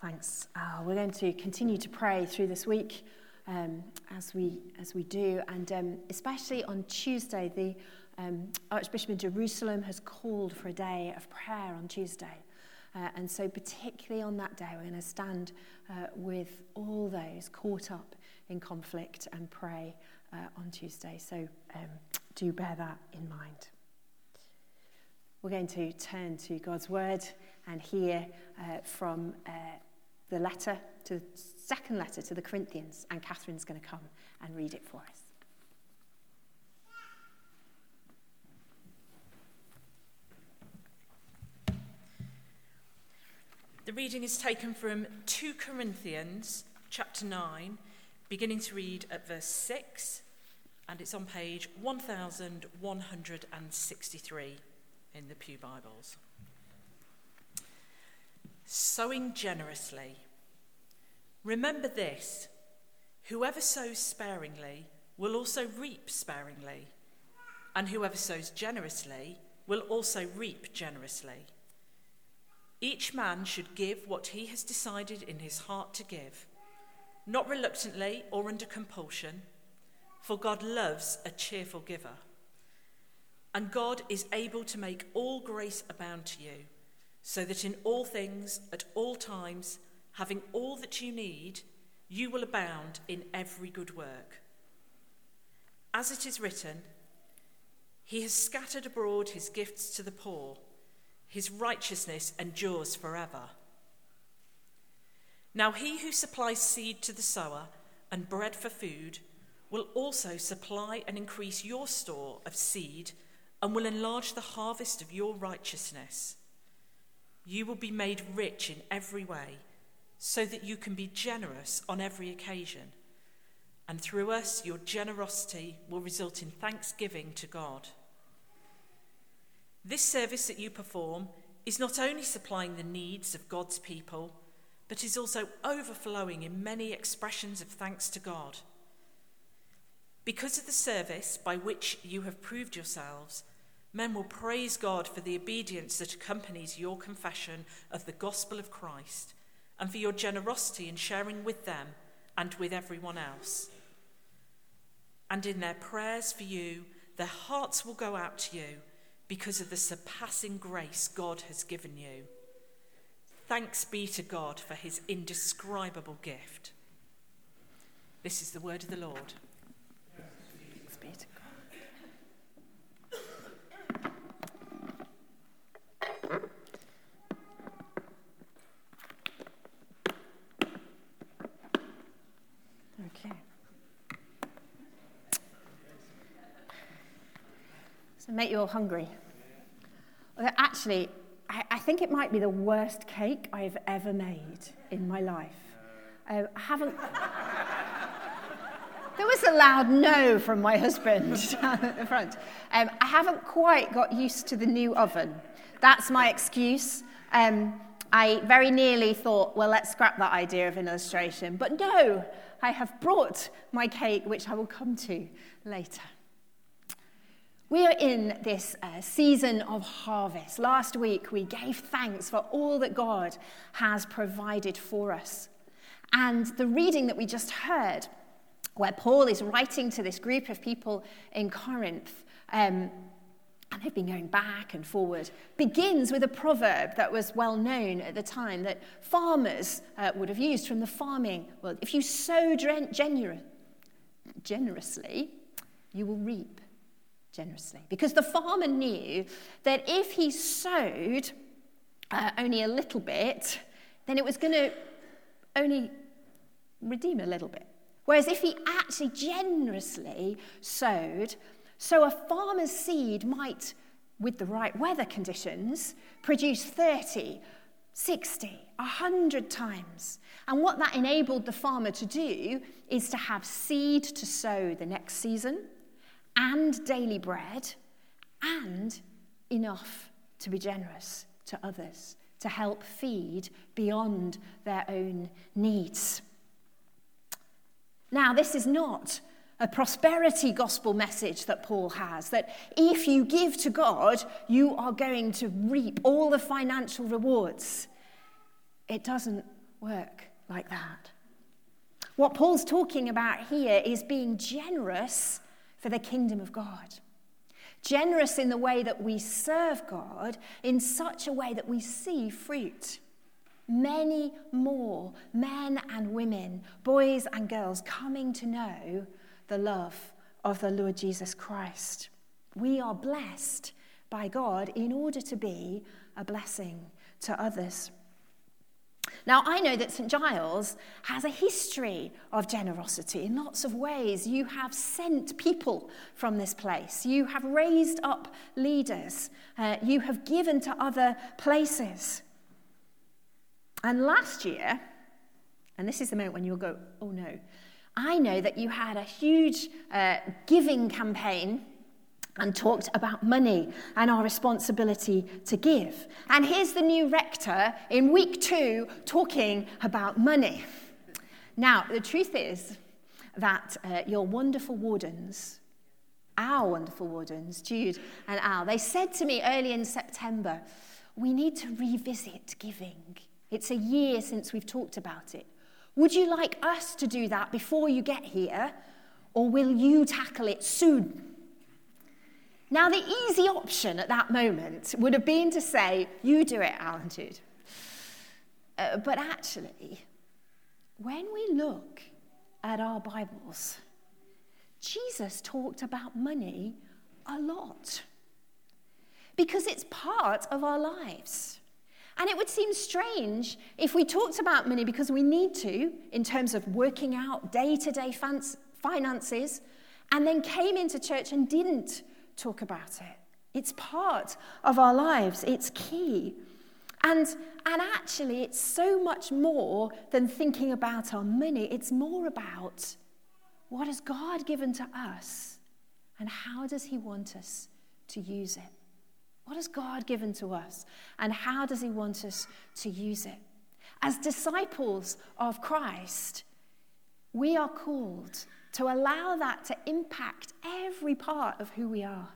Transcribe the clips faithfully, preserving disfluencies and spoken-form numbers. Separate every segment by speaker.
Speaker 1: Thanks. Uh, we're going to continue to pray through this week um, as we as we do, and um, especially on Tuesday, the um, Archbishop of Jerusalem has called for a day of prayer on Tuesday, uh, and so particularly on that day, we're going to stand uh, with all those caught up in conflict and pray uh, on Tuesday. So um, do bear that in mind. We're going to turn to God's word and hear uh, from uh, the letter, to the second letter to the Corinthians, and Catherine's going to come and read it for us.
Speaker 2: The reading is taken from Second Corinthians chapter nine, beginning to read at verse six, and it's on page one thousand one hundred sixty-three in the Pew Bibles. Sowing generously. Remember this: whoever sows sparingly will also reap sparingly, and whoever sows generously will also reap generously. Each man should give what he has decided in his heart to give, not reluctantly or under compulsion, for God loves a cheerful giver. And God is able to make all grace abound to you, so that in all things, at all times, having all that you need, you will abound in every good work. As it is written, he has scattered abroad his gifts to the poor, his righteousness endures forever. Now he who supplies seed to the sower and bread for food will also supply and increase your store of seed and will enlarge the harvest of your righteousness. You will be made rich in every way, so that you can be generous on every occasion. And through us, your generosity will result in thanksgiving to God. This service that you perform is not only supplying the needs of God's people, but is also overflowing in many expressions of thanks to God. Because of the service by which you have proved yourselves, men will praise God for the obedience that accompanies your confession of the gospel of Christ, and for your generosity in sharing with them and with everyone else. And in their prayers for you, their hearts will go out to you because of the surpassing grace God has given you. Thanks be to God for his indescribable gift. This is the word of the Lord. Thanks be to God. Okay. So make you all hungry. Well, actually, I, I think it might be the worst cake I've ever made in my life. Uh, I haven't... There was a loud no from my husband down at the front. Um, I haven't quite got used to the new oven. That's my excuse. Um, I very nearly thought, well, let's scrap that idea of an illustration. But no, I have brought my cake, which I will come to later. We are in this uh, season of harvest. Last week, we gave thanks for all that God has provided for us. And the reading that we just heard, where Paul is writing to this group of people in Corinth, um, and they've been going back and forward, begins with a proverb that was well known at the time that farmers uh, would have used from the farming world. If you sow gener- generously, you will reap generously. Because the farmer knew that if he sowed uh, only a little bit, then it was going to only redeem a little bit. Whereas if he actually generously sowed, so a farmer's seed might, with the right weather conditions, produce thirty, sixty, one hundred times. And what that enabled the farmer to do is to have seed to sow the next season, and daily bread, and enough to be generous to others, to help feed beyond their own needs. Now, this is not a prosperity gospel message that Paul has, that if you give to God, you are going to reap all the financial rewards. It doesn't
Speaker 1: work like that. What Paul's talking about here is being generous for the kingdom of God. Generous in the way that we serve God in such a way that we see fruit. Many more men and women, boys and girls coming to know the love of the Lord Jesus Christ. We are blessed by God in order to be a blessing to others. Now, I know that Saint Giles has a history of generosity in lots of ways. You have sent people from this place. You have raised up leaders. Uh, you have given to other places. And last year, and this is the moment when you'll go, oh no, I know that you had a huge uh, giving campaign and talked about money and our responsibility to give. And here's the new rector in week two talking about money. Now, the truth is that uh, your wonderful wardens, our wonderful wardens, Jude and Al, they said to me early in September, we need to revisit giving. It's a year since we've talked about it. Would you like us to do that before you get here, or will you tackle it soon? Now, the easy option at that moment would have been to say, you do it, Al and Jude. Uh, but actually, when we look at our Bibles, Jesus talked about money a lot because it's part of our lives. And it would seem strange if we talked about money because we need to, in terms of working out day-to-day finances, and then came into church and didn't talk about it. It's part of our lives. It's key. And, and actually, it's so much more than thinking about our money. It's more about what has God given to us and how does he want us to use it? What has God given to us and how does he want us to use it? As disciples of Christ, we are called to allow that to impact every part of who we are.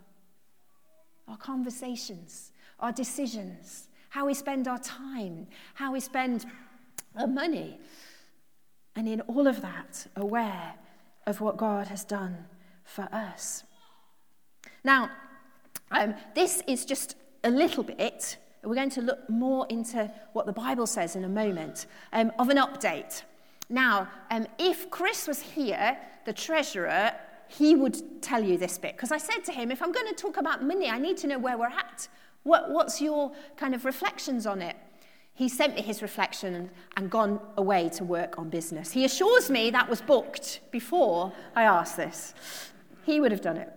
Speaker 1: Our conversations, our decisions, how we spend our time, how we spend our money. And in all of that, aware of what God has done for us. Now, um, this is just a little bit, we're going to look more into what the Bible says in a moment, um, of an update. Now, um, if Chris was here, the treasurer, he would tell you this bit. Because I said to him, if I'm going to talk about money, I need to know where we're at. What, what's your kind of reflections on it? He sent me his reflection and, and gone away to work on business. He assures me that was booked before I asked this. He would have done it.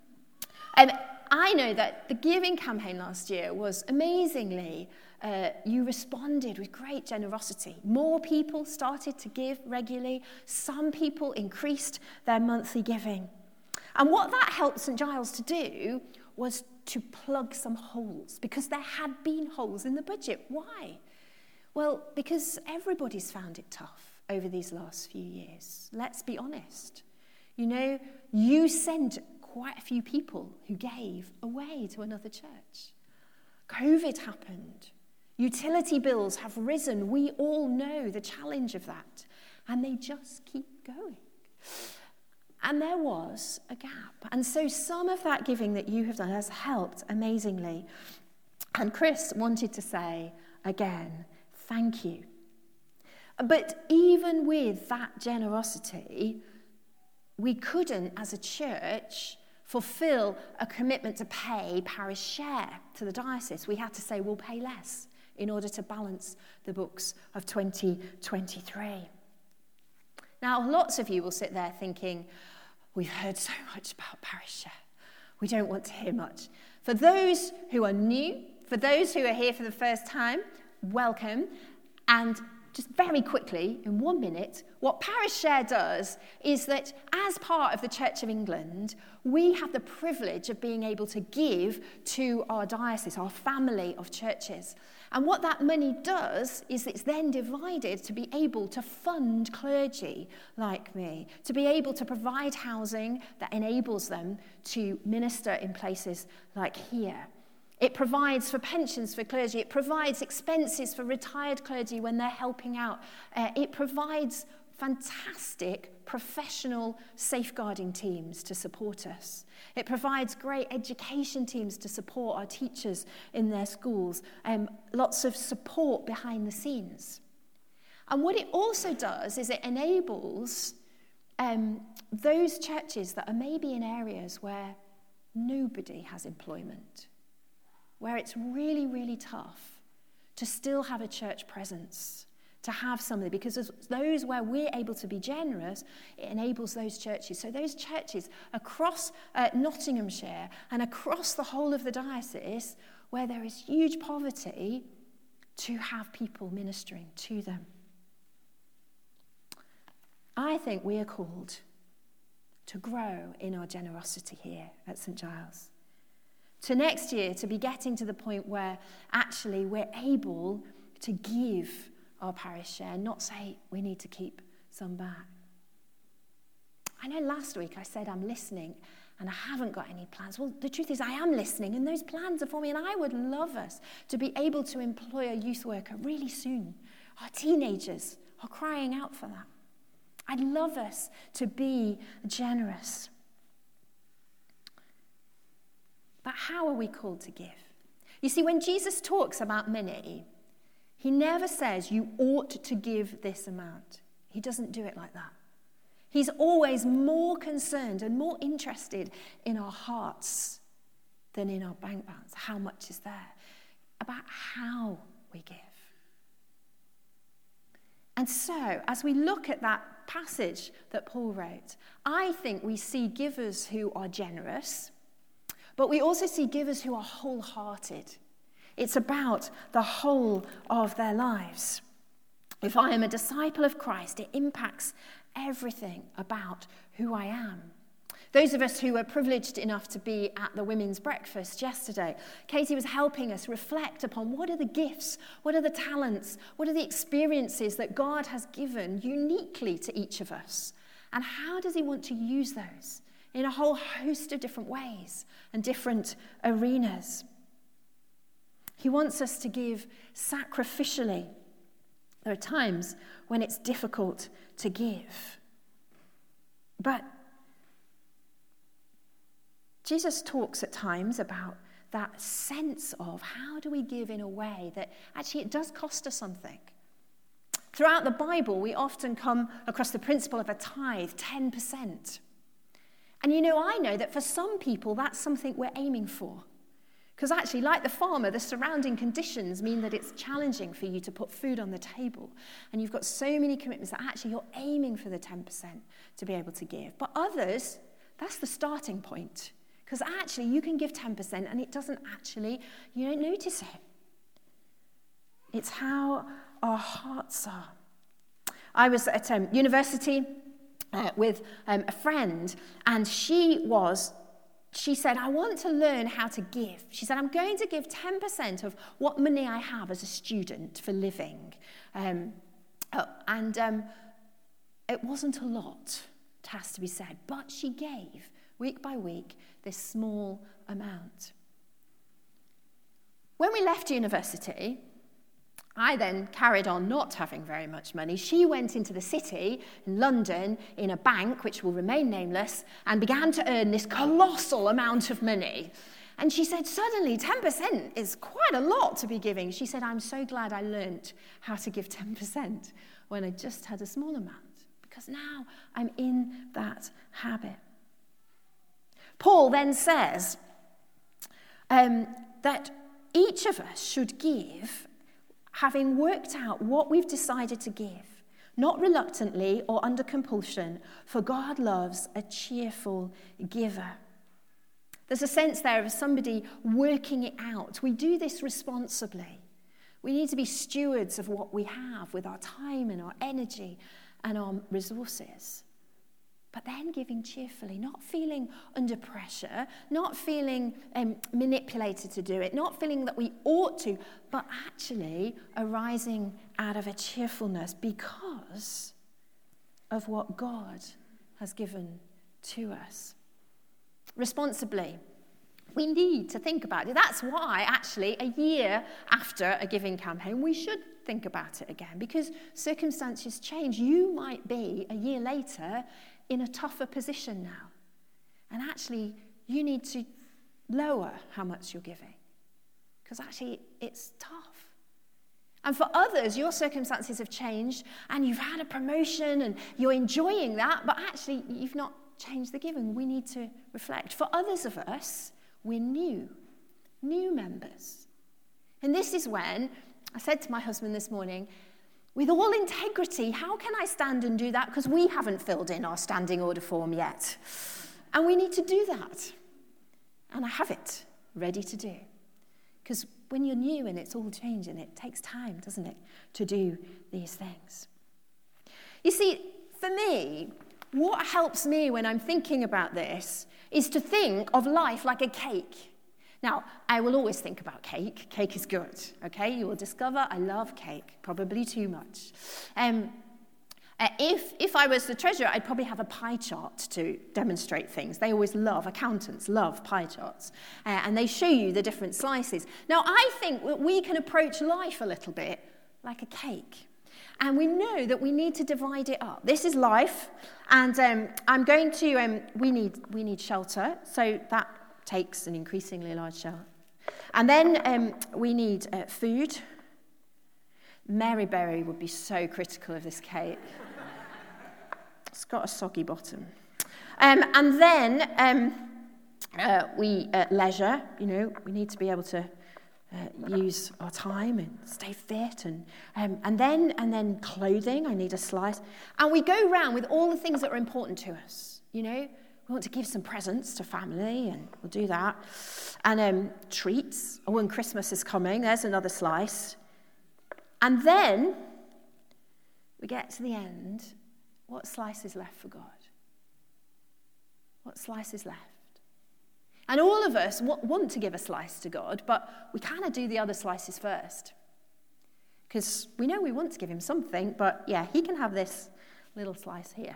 Speaker 1: Um, I know that the giving campaign last year was amazingly, uh, you responded with great generosity. More people started to give regularly. Some people increased their monthly giving. And what that helped Saint Giles to do was to plug some holes, because there had been holes in the budget. Why? Well, because everybody's found it tough over these last few years. Let's be honest. You know, you sent quite a few people who gave away to another church. COVID happened. Utility bills have risen. We all know the challenge of that. And they just keep going. And there was a gap. And so some of that giving that you have done has helped amazingly. And Chris wanted to say, again, thank you. But even with that generosity, we couldn't, as a church, fulfill a commitment to pay parish share to the diocese. We had to say we'll pay less in order to balance the books of twenty twenty-three. Now, lots of you will sit there thinking, we've heard so much about parish share. We don't want to hear much. For those who are new, for those who are here for the first time, welcome. And just very quickly, in one minute, what parish share does is that as part of the Church of England, we have the privilege of being able to give to our diocese, our family of churches. And what that money does is it's then divided to be able to fund clergy like me, to be able to provide housing that enables them to minister in places like here. It provides for pensions for clergy. It provides expenses for retired clergy when they're helping out. Uh, it provides fantastic professional safeguarding teams to support us. It provides great education teams to support our teachers in their schools. Um, lots of support behind the scenes. And what it also does is it enables um, those churches that are maybe in areas where nobody has employment, where it's really, really tough to still have a church presence, to have somebody, because as those where we're able to be generous, it enables those churches. So those churches across uh, Nottinghamshire and across the whole of the diocese, where there is huge poverty, to have people ministering to them. I think we are called to grow in our generosity here at Saint Giles. To next year, to be getting to the point where actually we're able to give our parish share, not say we need to keep some back. I know last week I said I'm listening and I haven't got any plans. Well, the truth is I am listening and those plans are for me, and I would love us to be able to employ a youth worker really soon. Our teenagers are crying out for that. I'd love us to be generous. But how are we called to give? You see, when Jesus talks about money, he never says you ought to give this amount. He doesn't do it like that. He's always more concerned and more interested in our hearts than in our bank balance. How much is there? About how we give. And so, as we look at that passage that Paul wrote, I think we see givers who are generous, but we also see givers who are wholehearted. It's about the whole of their lives. If I am a disciple of Christ, it impacts everything about who I am. Those of us who were privileged enough to be at the women's breakfast yesterday, Katie was helping us reflect upon what are the gifts, what are the talents, what are the experiences that God has given uniquely to each of us, and how does he want to use those in a whole host of different ways and different arenas. He wants us to give sacrificially. There are times when it's difficult to give. But Jesus talks at times about that sense of how do we give in a way that actually it does cost us something. Throughout the Bible, we often come across the principle of a tithe, ten percent. And you know, I know that for some people, that's something we're aiming for. Because actually, like the farmer, the surrounding conditions mean that it's challenging for you to put food on the table. And you've got so many commitments that actually you're aiming for the ten percent to be able to give. But others, that's the starting point. Because actually, you can give ten percent and it doesn't actually, you don't notice it. It's how our hearts are. I was at um, university uh, with um, a friend, and she was, she said, I want to learn how to give. She said, I'm going to give ten percent of what money I have as a student for living. Um, uh, and um, it wasn't a lot, it has to be said, but she gave, week by week, this small amount. When we left university, I then carried on not having very much money. She went into the city in London in a bank, which will remain nameless, and began to earn this colossal amount of money. And she said, suddenly, ten percent is quite a lot to be giving. She said, I'm so glad I learnt how to give ten percent when I just had a small amount, because now I'm in that habit. Paul then says um, that each of us should give having worked out what we've decided to give, not reluctantly or under compulsion, for God loves a cheerful giver. There's a sense there of somebody working it out. We do this responsibly. We need to be stewards of what we have with our time and our energy and our resources. But then giving cheerfully, not feeling under pressure, not feeling um, manipulated to do it, not feeling that we ought to, but actually arising out of a cheerfulness because of what God has given to us. Responsibly,
Speaker 2: We need to think about it. That's why, actually, a year after a giving campaign, we should think about it again, because circumstances change. You might be, a year later, in a tougher position now. And actually, you need to lower how much you're giving, because actually, it's tough. And for others, your circumstances have changed, and you've had a promotion, and you're enjoying that, but actually, you've not changed the giving. We need to reflect. For others of us, we're new, new members. And this is when I said to my husband this morning, with all integrity, how can I stand and do that? Because we haven't filled in our standing order form yet. And we need to do that. And I have it ready to do. Because when you're new and it's all changing, it takes time, doesn't it, to do these things. You see, for me, what helps me when I'm thinking about this is to think of life like a cake. Now, I will always think about cake. Cake is good, okay? You will discover I love cake, probably too much. Um, uh, if, if I was the treasurer, I'd probably have a pie chart to demonstrate things. They always love, accountants love pie charts. Uh, and they show you the different slices. Now, I think that we can approach life a little bit like a cake. And we know that we need to divide it up. This is life, and um, I'm going to, um, we need we need shelter, so that takes an increasingly large shelter. And then um, we need uh, food. Mary Berry would be so critical of this cake. It's got a soggy bottom. Um, and then um, uh, we, uh, leisure, you know, we need to be able to Uh, use our time and stay fit, and um, and then and then clothing. I need a slice, and we go around with all the things that are important to us. You know, we want to give some presents to family, and we'll do that, and um, treats. Oh, and Christmas is coming. There's another slice, and then we get to the end. What slice is left for God? What slice is left? And all of us want to give a slice to God, but we kind of do the other slices first. Because we know we want to give him something, but yeah, he can have this little slice here.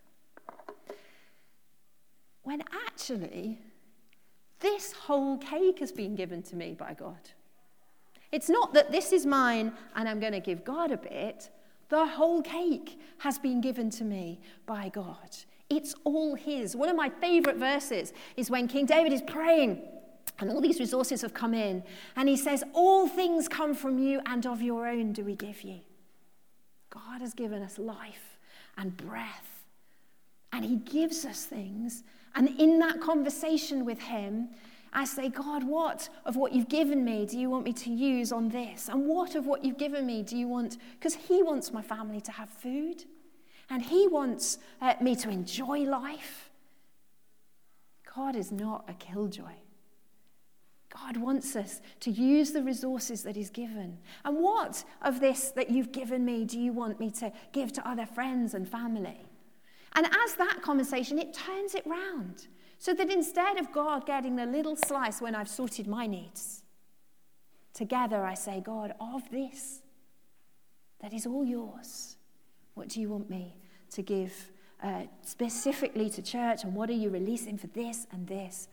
Speaker 2: When actually, this whole cake has been given to me by God. It's not that this is mine and I'm going to give God a bit. The whole cake has been given to me by God. It's all his. One of my favorite verses is when King David is praying and all these resources have come in, and he says, all things come from you, and of your own do we give you. God has given us life and breath, and he gives us things. And in that conversation with him, I say, God, what of what you've given me do you want me to use on this? And what of what you've given me do you want? Because he wants my family to have food. And he wants uh, me to enjoy life. God is not a killjoy. God wants us to use the resources that he's given. And what of this that you've given me do you want me to give to other friends and family? And as that conversation, it turns it round. So that instead of God getting the little slice when I've sorted my needs, together I say, God, of this, that is all yours. What do you want me to give uh, specifically to church? And what are you releasing for this and this?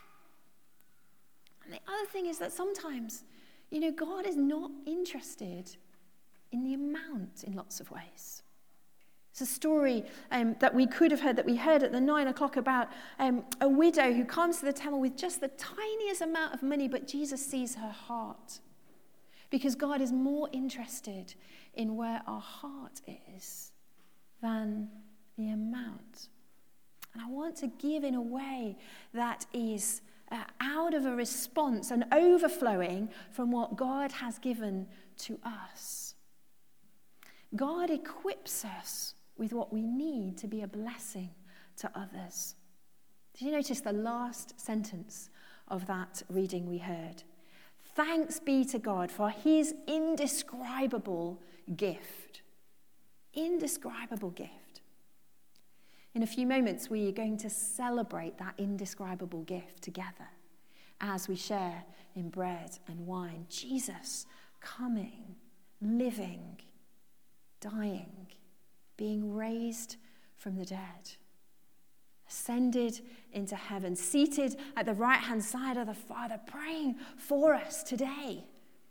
Speaker 2: And the other thing is that sometimes, you know, God is not interested in the amount in lots of ways. It's a story um, that we could have heard, that we heard at the nine o'clock about um, a widow who comes to the temple with just the tiniest amount of money, but Jesus sees her heart. Because God is more interested in where our heart is than the amount. And I want to give in a way that is uh, out of a response and overflowing from what God has given to us. God equips us with what we need to be a blessing to others. Did you notice the last sentence of that reading we heard? Thanks be to God for his indescribable gift. Indescribable gift. In a few moments, we are going to celebrate that indescribable gift together as we share in bread and wine. Jesus coming, living, dying, being raised from the dead.
Speaker 1: ascended into heaven, seated at the right-hand side of the Father, praying for us today.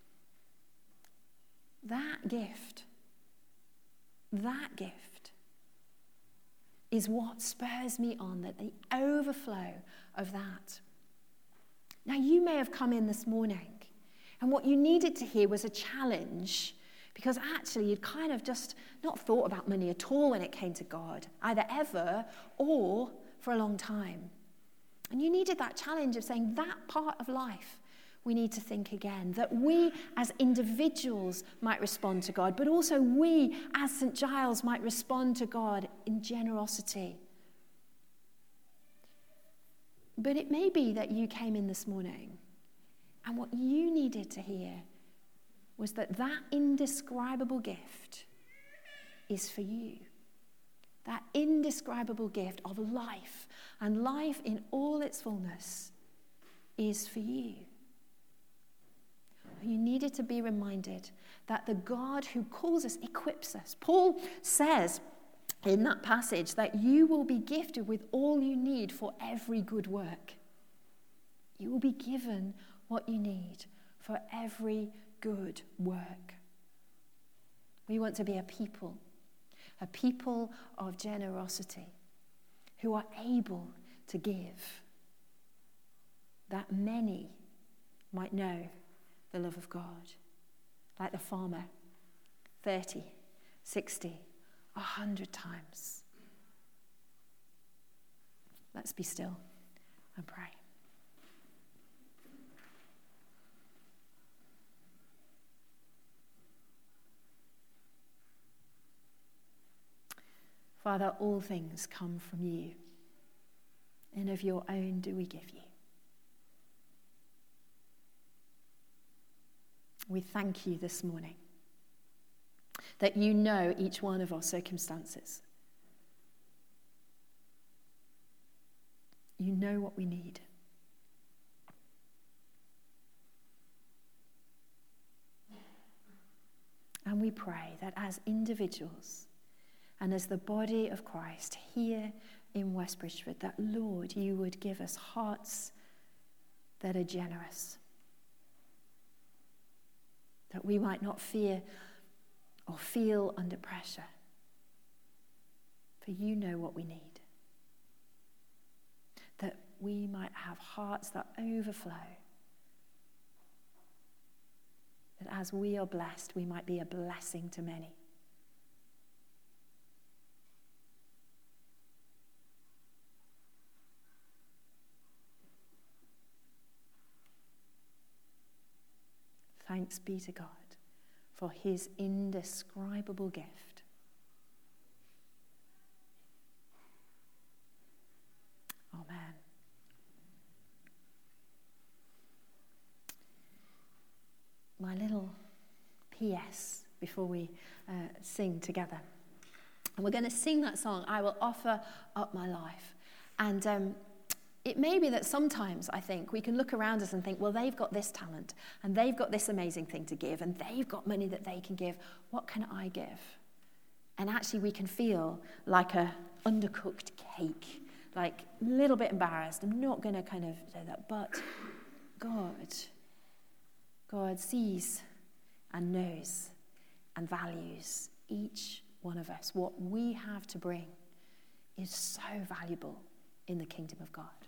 Speaker 1: That gift, that gift is what spurs me on, that the overflow of that. Now, you may have come in this morning, and what you needed to hear was a challenge, because actually you'd kind of just not thought about money at all when it came to God, either ever or for a long time. And you needed that challenge of saying that part of life we need to think again, that we as individuals might respond to God, but also we as Saint Giles might respond to God in generosity. But it may be that you came in this morning and what you needed to hear was that that indescribable gift is for you. That indescribable gift of life and life in all its fullness is for you. You needed to be reminded that the God who calls us equips us. Paul says in that passage that you will be gifted with all you need for every good work. You will be given what you need for every good work. We want to be a people, a people of generosity who are able to give, that many might know the love of God, like the farmer, thirty, sixty, a hundred times. Let's be still and pray. Father, all things come from you, and of your own do we give you. We thank you this morning that you know each one of our circumstances. You know what we need. And we pray that as individuals and as the body of Christ here in West Bridgford, that, Lord, you would give us hearts that are generous, that we might not fear or feel under pressure, for you know what we need, that we might have hearts that overflow, that as we are blessed, we might be a blessing to many. Thanks be to God for his indescribable gift. Amen. My little P S before we uh, sing together. And we're going to sing that song, I Will Offer Up My Life. And um, it may be that sometimes, I think, we can look around us and think, well, they've got this talent, and they've got this amazing thing to give, and they've got money that they can give. What can I give? And actually, we can feel like a undercooked cake, like a little bit embarrassed. I'm not going to kind of say that, but God, God sees and knows and values each one of us. What we have to bring is so valuable in the kingdom of God.